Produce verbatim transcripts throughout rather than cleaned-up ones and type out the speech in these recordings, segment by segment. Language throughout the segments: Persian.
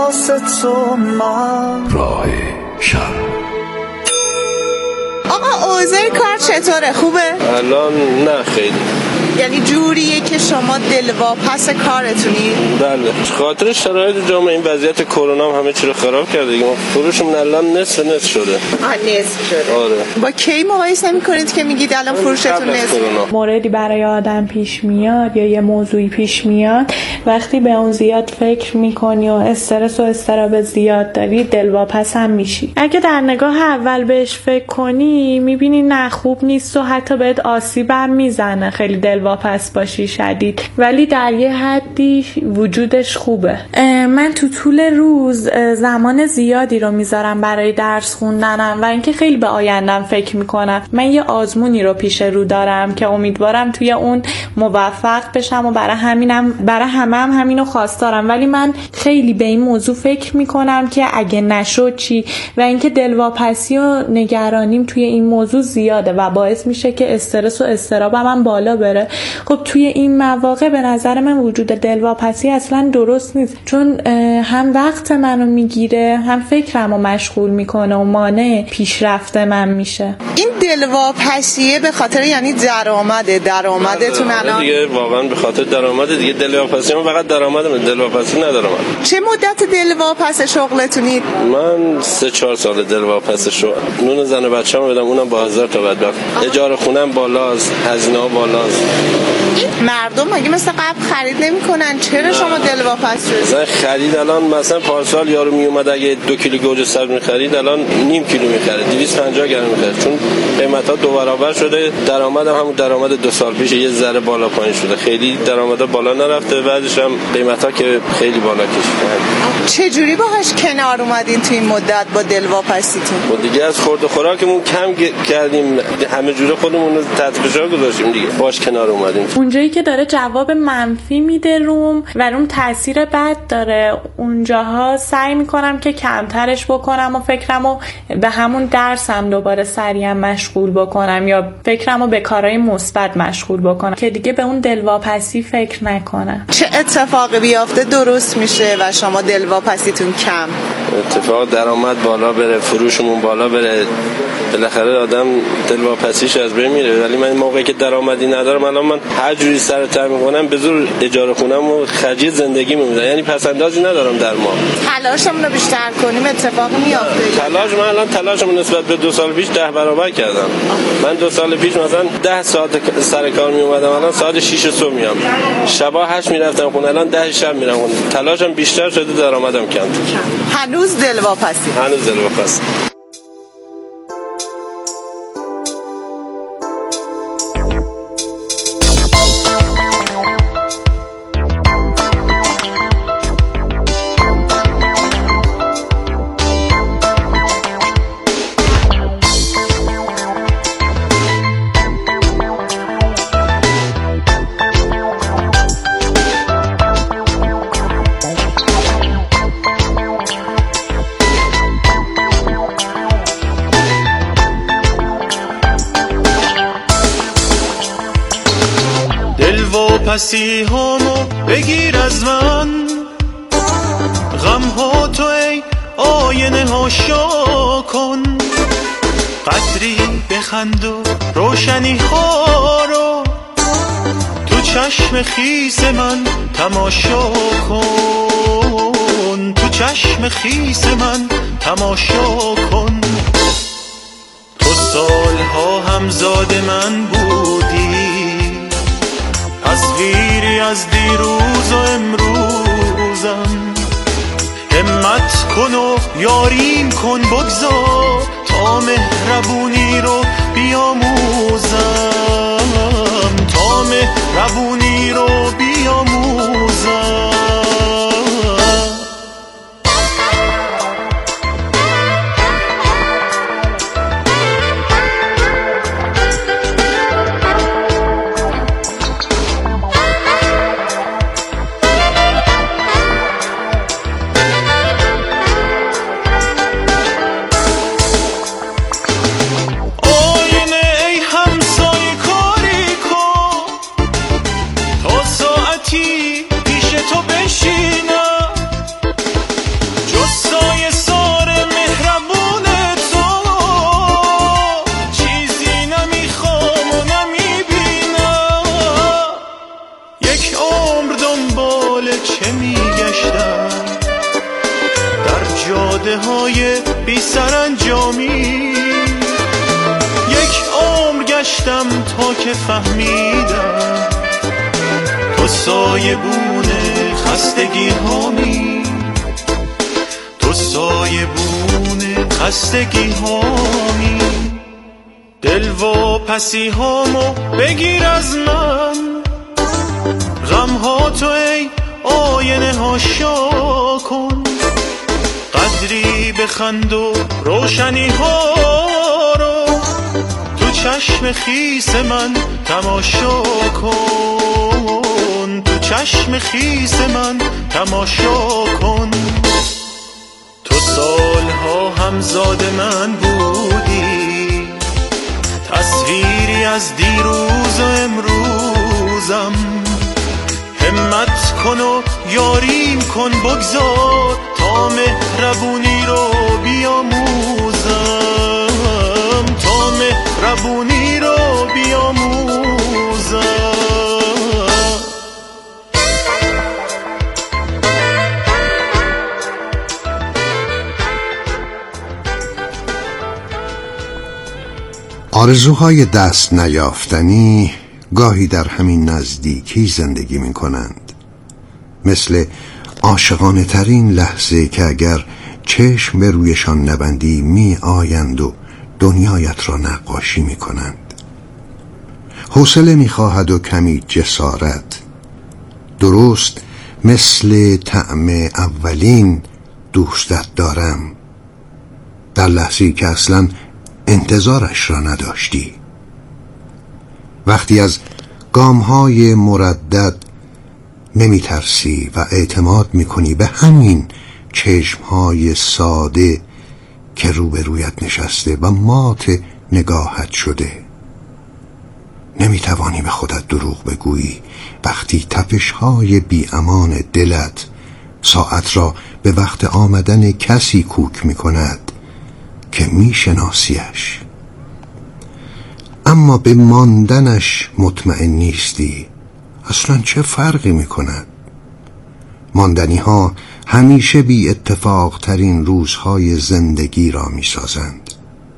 واسه تو من. راه شب. آقا اوضاع کار چطوره؟ خوبه؟ الان نه خیلی. یعنی جوریه که شما دلواپس کارتونی؟ بله. خاطر شرایط جامعه این وضعیت کرونا هم همه چی رو خراب کرده دیگه. فروشمون الان نصف نصف شده. آ نصف شده. آره. با کی مقایسه می‌کنید که میگید الان فروشتون نصف؟ موردی برای آدم پیش میاد یا یه موضوعی پیش میاد، وقتی به اون زیاد فکر میکنی و استرس و اضطراب زیاد داری، دلواپس هم میشی. اگه در نگاه اول بهش فکر کنی میبینی نه خوب نیست و حتی بهت آسیب هم میزنه خیلی دلواپس باشی شدید، ولی در یه حدی وجودش خوبه. من تو طول روز زمان زیادی رو میذارم برای درس خوندنم و اینکه خیلی به آیندم فکر میکنم. من یه آزمونی رو پیش رو دارم که امیدوارم توی اون موفق بشم و برای همینم برای همه هم همینو خواستارم، ولی من خیلی به این موضوع فکر میکنم که اگه نشد چی، و اینکه دلواپسی و نگرانیم توی این موضوع زیاده و باعث میشه که استرس و اضطرابم هم بالا بره. خب توی این مواقع به نظر من وجود دلواپسی اصلا درست نیست، چون هم وقت منو میگیره، هم فکرمو مشغول میکنه و مانع پیشرفت من میشه. این دلواپسیه به خاطر یعنی درآمده درآمدتون الان دیگه واقعا به خاطر درآمد دیگه. دلواپسی من فقط درآمدم، دلواپسی ندارم. چه مدت دلواپس شغلتونید؟ من سه چهار سال دلواپس شغل. نون زن و بچه‌مو بدم، اونم با هزار تا بدبخت. اجاره خونم بالاست، هزینه‌ها بالاست. این مردم مگه مثل قبل خرید نمی‌کنن؟ چرا شما دلواپس شدید؟ مثلا خرید الان مثلا پارسال یارو می اومد اگه دو کیلو گوجه سبز می‌خرید الان نیم کیلو می‌خره، دویست و پنجاه گرم می‌خره، چون قیمت‌ها دو برابر شده. درآمدم همون درآمد دو سال پیش یه ذره بالا پایین شده، خیلی درآمدها بالا نرفته، بعدش هم قیمت‌ها که خیلی بالا کشیدن. چه جوری باهاش کنار اومدین تو این مدت با دلواپسیتون؟ خب دیگه از خورد و خوراکمون کم کردیم، همه جوره خودمون رو تحت فشار گذاشتیم دیگه، باش کنار اومدیم. اونجایی که داره جواب منفی میده روم و روم تاثیر بد داره، اونجاها سعی میکنم که کمترش بکنم و فکرمو به همون درسم دوباره سریع مشغول بکنم یا فکرمو به کارهای مثبت مشغول بکنم که دیگه به اون دلواپسی فکر نکنم. چه اتفاقی بیافته درست میشه و شما دلواپسیتون کم؟ اتفاق درآمد بالا بره، فروشمون بالا بره، بالاخره آدم دلواپسیش از بین میره. ولی من موقعی که درآمدی ندارم، الان من هر جوری سر تر میکنم به زور اجاره خونم و خرجی زندگی میمونم، یعنی پسندازی ندارم در ما. تلاشمون رو بیشتر کنیم اتفاقی میافته. تلاش من الان تلاشمون نسبت به دو سال پیش ده برابر کردم. من دو سال پیش مثلا ده ساعت سر کار می اومدم، الان ساعت شش صبح میام، شبا هشت میرفتم خونه، الان ده شب میرم خونه. تلاشم بیشتر شده، درآمدم کم. هنوز دلواپسی هنوز دلواپسی. پسی همو بگیر از من، غم ها تو ای آینه ها شا کن، قدری بخند و روشنی ها رو تو چشم خیس من تماشا کن، تو چشم خیس من تماشا کن. تو سالها همزاد من بودی، تصویری از دیروز و امروزم، همت کن و یاریم کن، بگذار تا مهربونی رو بیاموزم، تا مهربونی رو بیاموزم. تو وعده های بی سرانجامی. یک عمر گشتم تا که فهمیدم تو سایبون خستگی هامی، تو سایبون خستگی هامی. دل و پسی هامو بگیر از من، غم ها تو ای آینه ها شا کن. قدری بخند و روشنی ها رو تو چشم خیس من تماشا کن، تو چشم خیس من تماشا کن. تو سالها همزاد من بودی، تصویری از دیروز و امروزم. همت کن و یاریم کن، بگذار تا مهربونی رو بیاموزم، تا مهربونی رو بیاموزم. آرزوهای دست نیافتنی گاهی در همین نزدیکی زندگی می کنند، مثل عاشقانه ترین لحظه که اگر چشم به رویشان نبندی می آیند و دنیایت را نقاشی می کنند. حوصله می خواهد و کمی جسارت، درست مثل طعم اولین دوستت دارم، در لحظه‌ای که اصلاً انتظارش را نداشتی. وقتی از گام‌های مردد نمی ترسی و اعتماد می کنی به همین چشم‌های ساده که روبرویت نشسته و مات نگاهت شده. نمی توانی به خودت دروغ بگویی وقتی تپش‌های بی امان دلت ساعت را به وقت آمدن کسی کوک می کند که می شناسیش، اما به ماندنش مطمئن نیستی. اصلا چه فرقی می کند؟ ماندنی ها همیشه بی اتفاق ترین روزهای زندگی را می سازند.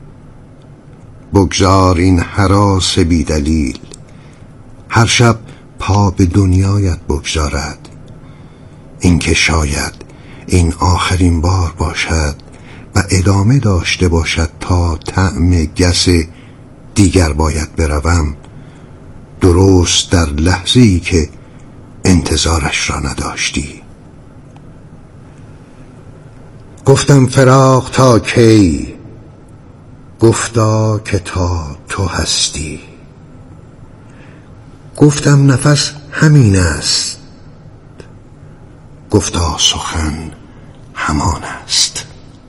بگذار این هراس بی دلیل هر شب پا به دنیایت بگذارد، اینکه شاید این آخرین بار باشد و ادامه داشته باشد تا طعم گس دیگر باید بروم، درست در لحظه‌ای که انتظارش را نداشتی. گفتم فراق تا کی؟ گفتا که تا تو هستی. گفتم نفس همین است. گفتا سخن همان است.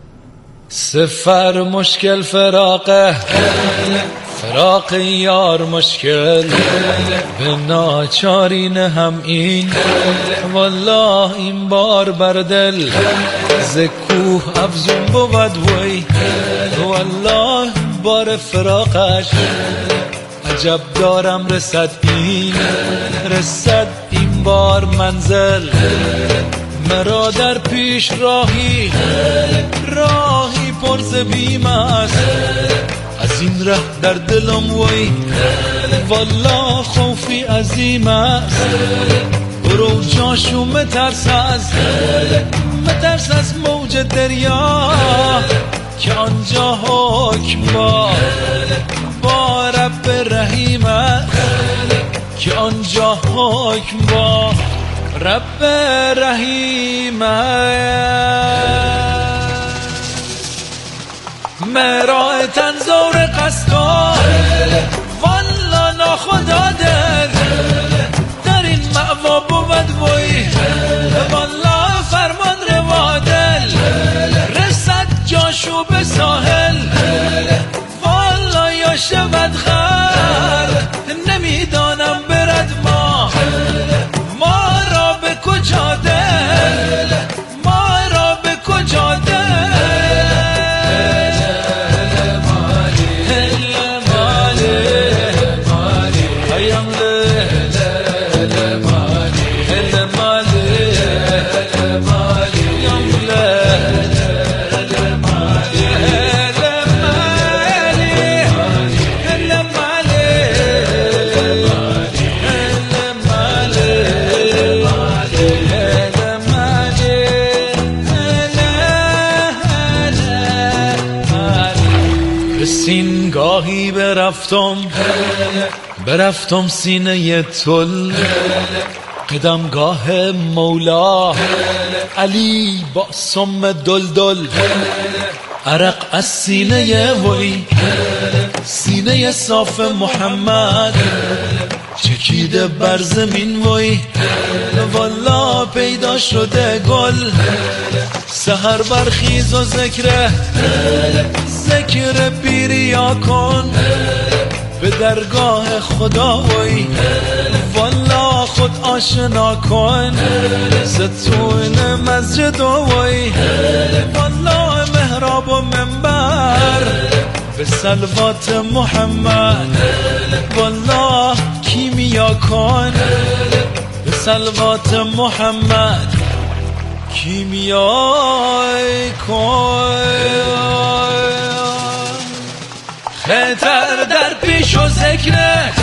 سفر مشکل فراقه، فراق یار مشکل، به ناچارین هم این والله این بار بر دل ز کوه افزون بود وی والله بار فراقش عجب دارم رسد این رسد این بار منزل مرا در پیش راهی راهی پرز بیم است از این ره در دلم وی والله خوفی عظیم است برو جاشو مترس از مترس از موج دریا که آنجا حکم با با رب رحیم است که آنجا حکم با رب رحیم مرا تنظور قصدار والا ناخدا در در این معوا بود وی والا فرمان روا دل رسد جاشو به ساحل والا یا شود غر نمیدانم برد ما ما را به کجا دل ما را به کجا دل I am به سینگاهی برفتم برفتم سینه تل قدمگاه مولا علی با سم دلدل عرق از سینه وی سینه صاف محمد چکیده بر زمین وی والا پیدا شده گل سحر برخیز و ذکر ذکر بیریا کن به درگاه خدا وی والا خود آشنا کن ستون مسجد وی والا محراب و منبر به صلوات محمد والا کیمیا کن به صلوات محمد کیمیای کن خطر در پیش و ذکر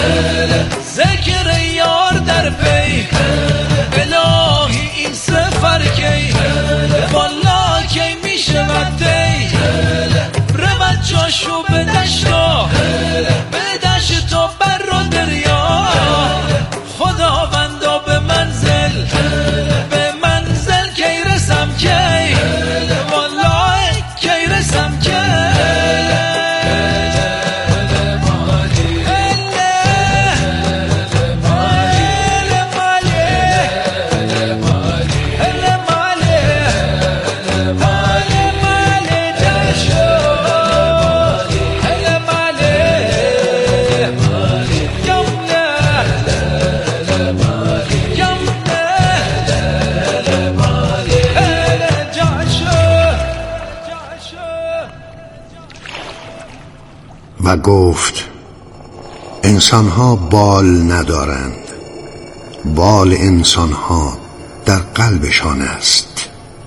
ذکر یار در پی الهی این سفر کی والا کی میشود دی رود جاشو به دشتا به دشت و بر و دریا خداوندا به منزل به منزل کی رسم کی والا کی رسم کی و گفت انسانها بال ندارند، بال انسانها در قلبشان است.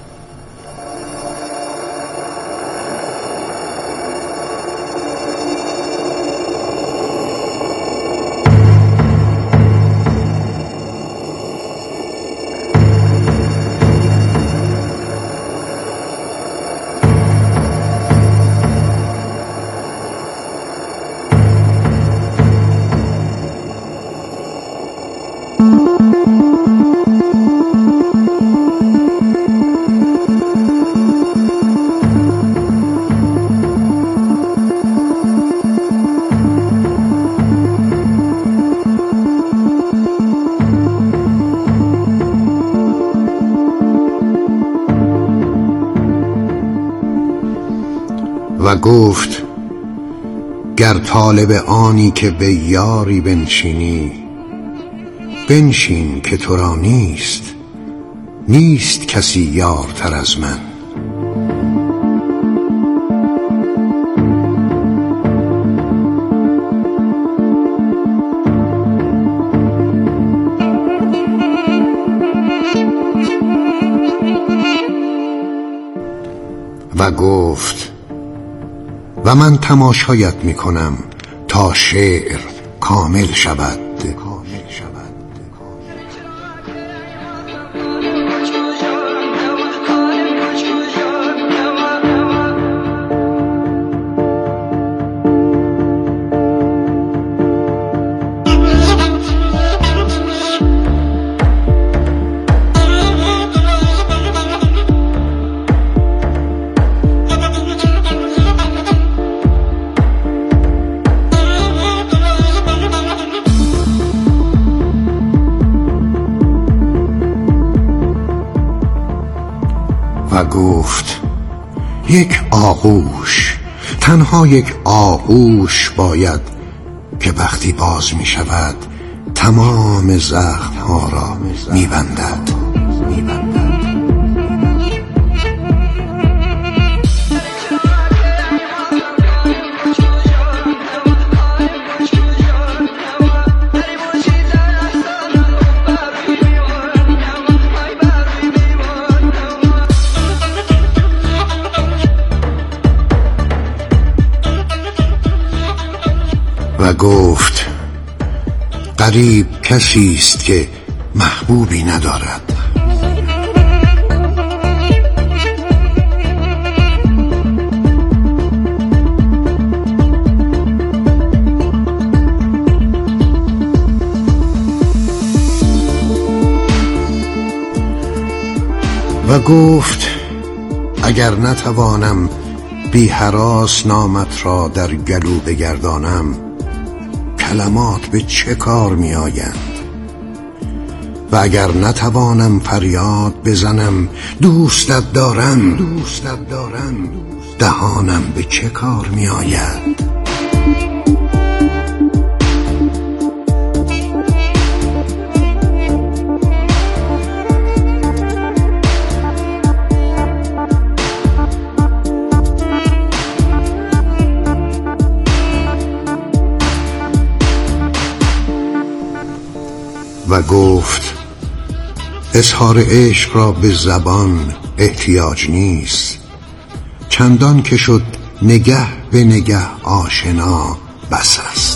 و گفت گر طالب آنی که به یاری بنشینی، بنشین که تو را نیست نیست کسی یارتر از من. و گفت و من تماشایت می کنم تا شعر کامل شود. و گفت یک آغوش، تنها یک آغوش باید که وقتی باز می شود تمام زخم ها را می بندد. و گفت غریب کسی است که محبوبی ندارد. و گفت اگر نتوانم بی هراس نامت را در گلو بگردانم، کلمات به چه کار می آیند؟ و اگر نتوانم فریاد بزنم دوستت دارم دوستت دارم دهانم به چه کار می آید؟ و گفت اظهار عشق را به زبان احتیاج نیست، چندان که شد نگه به نگه آشنا بس است.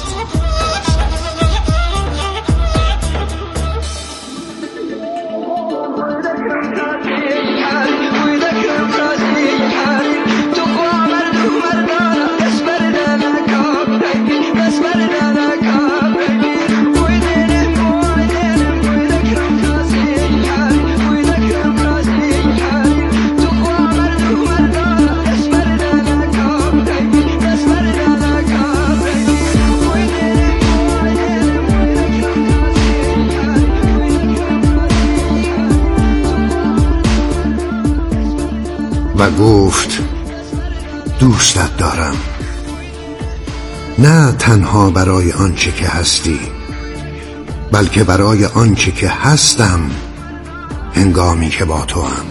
و گفت دوستت دارم، نه تنها برای آنچه که هستی، بلکه برای آنچه که هستم هنگامی که با تو هم.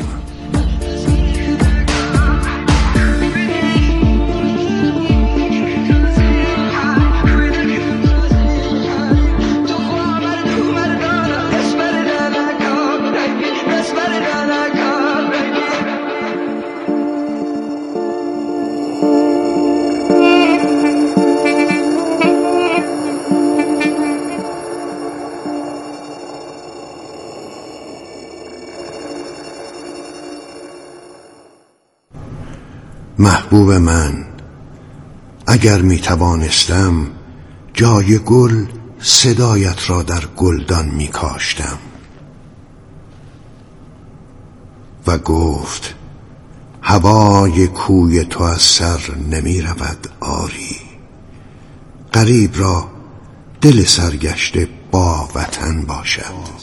محبوب من، اگر می توانستم جای گل صدایت را در گلدان می کاشتم. و گفت هوای کوی تو از سر نمی رود آری، غریب را دل سرگشته با وطن باشد.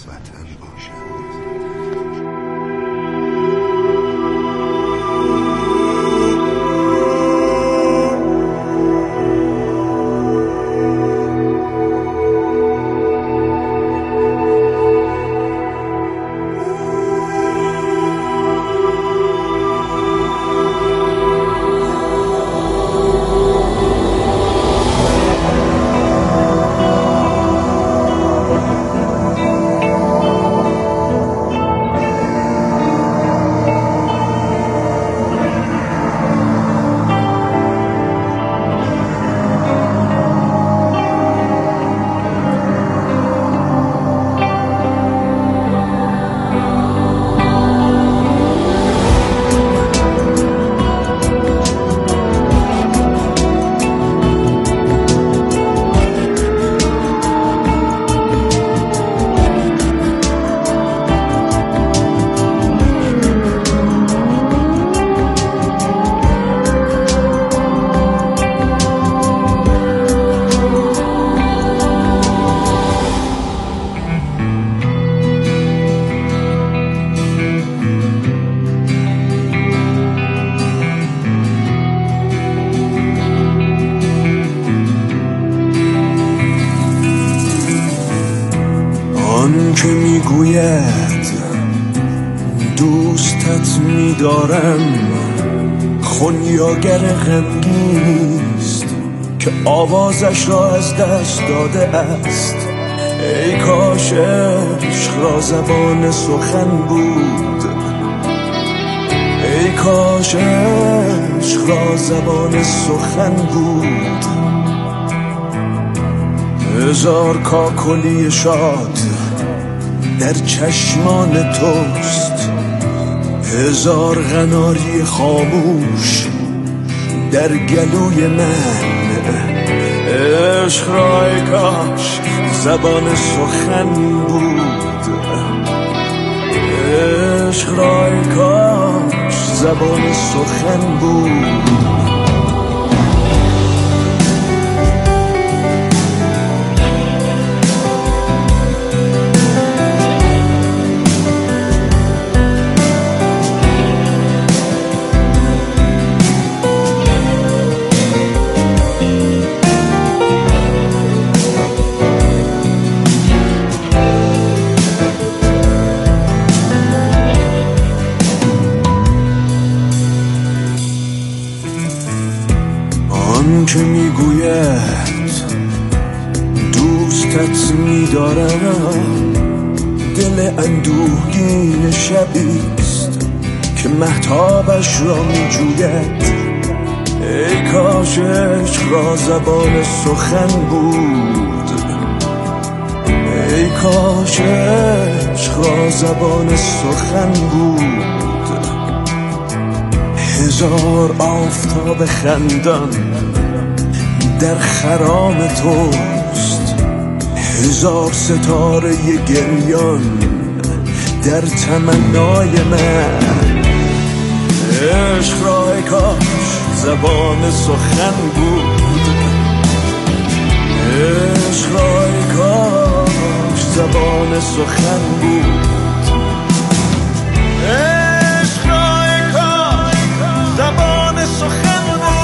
آن که میگوید دوستت میدارم خونیاگر غمگینیست که آوازش را از دست داده است. ای کاش عشق را زبان سخن بود، ای کاش عشق را زبان سخن بود. هزار کاکلی شاد در چشمان توست، هزار قناری خاموش در گلوی من. عشق را ای کاش زبان سخن بود، عشق را ای کاش زبان سخن بود. که میگوید دوستت میدارم، دل اندوهگین شبیست که مهتابش را میجوید. ای کاش عشق را زبان سخن بود، ای کاش عشق را زبان سخن بود. هزار آفتاب خندان در خرام توست، هزار ستاره گریان در تمنای من. عشق را ای کاش زبان سخن بود، عشق را ای کاش زبان سخن بود. عشق را ای کاش زبان سخن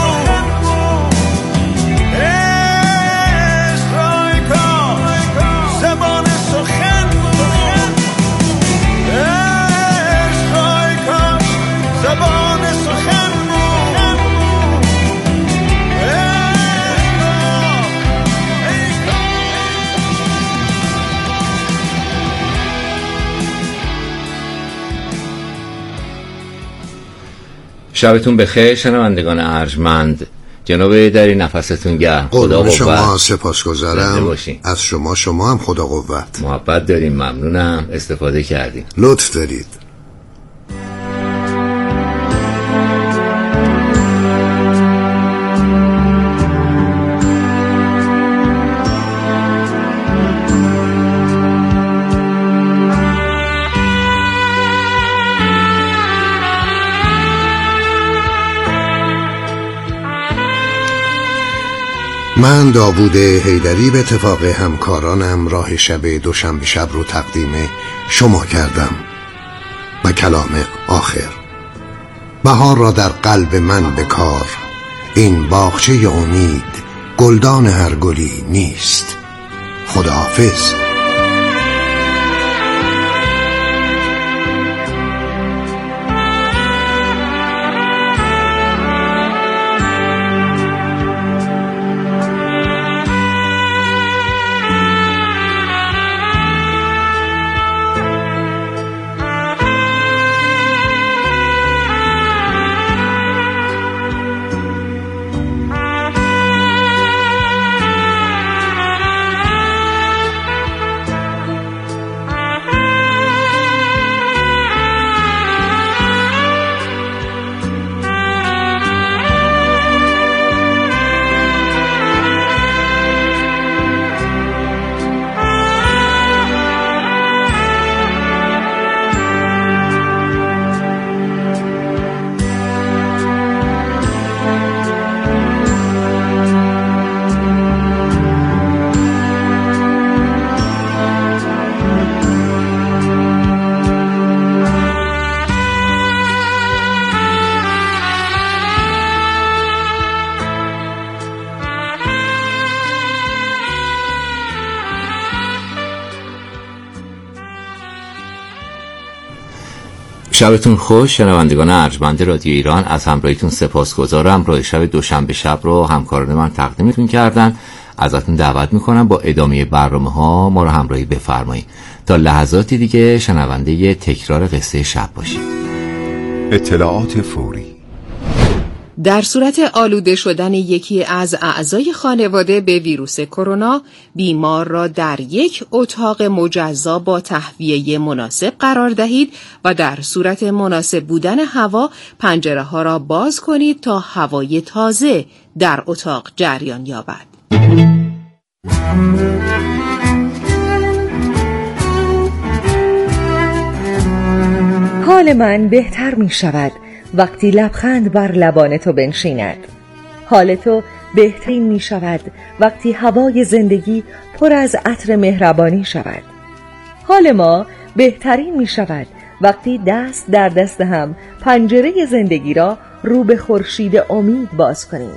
شبتون بخیر شنوندگان ارجمند. جناب دری نفستون گرم. خدا قوت. شما سپاسگزارم از شما. شما هم خدا قوت. محبت داریم، ممنونم، استفاده کردیم. لطف دارید. من داوود حیدری به اتفاق همکارانم راه شب دوشنبه شب رو تقدیم شما کردم و کلام آخر. بهار را در قلب من بکار، این باغچه امید گلدان هر گلی نیست. خداحافظ. شبتون خوش شنوندگان ارجمند رادیو ایران. از همراهیتون سپاسگزارم. راه شب دوشنبه شب رو همکاران من تقدیمتون کردن. ازتون دعوت میکنم با ادامه برنامه ها ما رو همراهی بفرمایید تا لحظاتی دیگه شنونده تکرار قصه شب باشید. اطلاعات فوری. در صورت آلوده شدن یکی از اعضای خانواده به ویروس کرونا، بیمار را در یک اتاق مجزا با تهویه مناسب قرار دهید و در صورت مناسب بودن هوا پنجره ها را باز کنید تا هوای تازه در اتاق جریان یابد. حال من بهتر می شود وقتی لبخند بر لبان تو بنشیند. حال تو بهترین می شود وقتی هوای زندگی پر از عطر مهربانی شود. حال ما بهترین می شود وقتی دست در دست هم پنجره زندگی را رو به خورشید امید باز کنیم.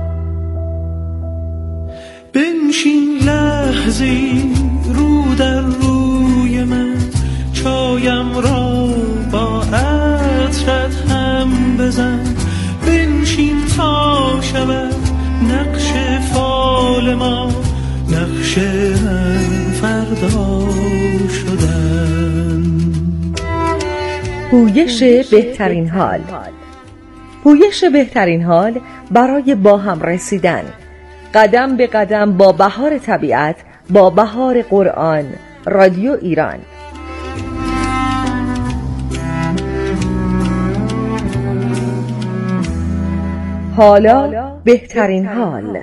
بنشین لحظی رو در روی من، چایم را با عطرت هم بزن. بنشین تا شود نقش فال ما، نقش من فردا شدن. پویش بهترین حال. پویش بهترین حال برای با هم رسیدن، قدم به قدم با بهار طبیعت، با بهار قرآن. رادیو ایران. حالا بهترین حال.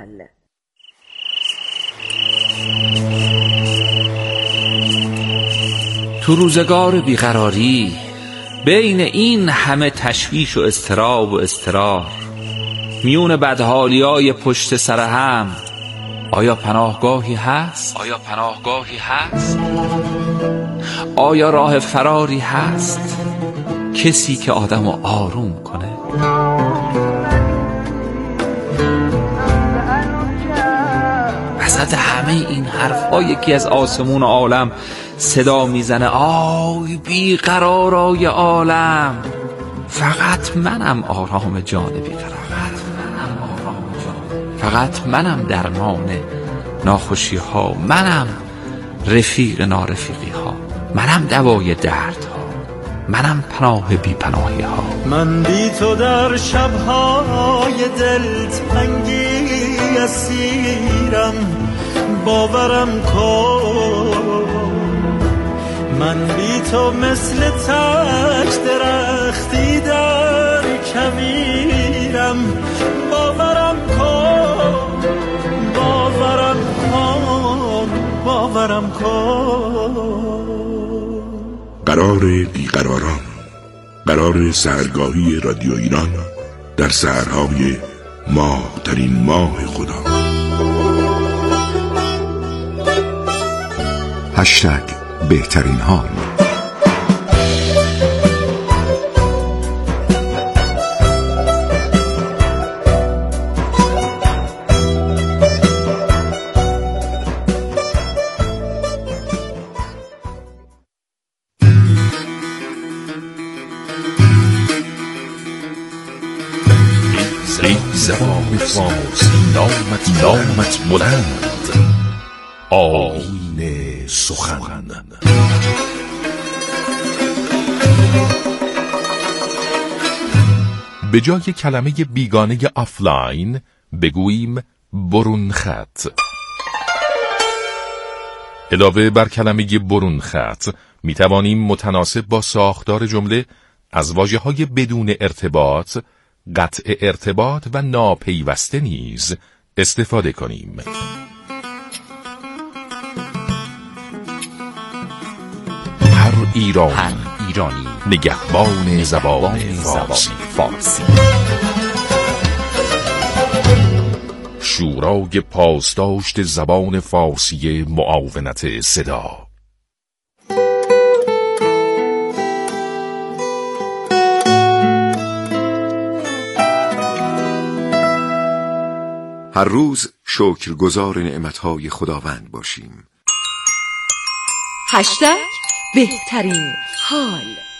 تو روزگار بیقراری، بین این همه تشویش و اضطراب و اضطرار، میون بدحالیای پشت سر هم، آیا پناهگاهی هست؟ آیا پناهگاهی هست؟ آیا راه فراری هست؟ کسی که آدمو آروم کنه؟ وسط همه این حرفا یکی از آسمون عالم صدا میزنه: آی بیقرارای عالم، فقط منم آرام جان بیقرار، فقط منم درمان ناخوشی ها، منم رفیق نارفیقی ها، منم دوای درد ها، منم پناه بی پناهی ها. من بی تو در شبهای دلتنگی اسیرم، باورم کن. من بی تو مثل تک درختی در کویرم، باورم کن، باورم کن، باورم کن. قرار بیقراران، قرار سحرگاهی رادیو ایران در سحرهای ماه ترین ماه خدا. هشتگ بهترین حال. زبان فارسی نامت نامت بلند، آیین سخن. به جای کلمه بیگانه آفلاین بگوییم برون خط. علاوه بر کلمه برون خط می توانیم متناسب با ساختار جمله از واژه‌های بدون ارتباط، قطع ارتباط و ناپیوسته نیز استفاده کنیم. هر ایران، هر ایرانی نگهبان زبان فارسی. فارسی. شورای پاسداشت زبان فارسی معاونت صدا. هر روز شکرگزار نعمتهای خداوند باشیم. هشتگ بهترین حال.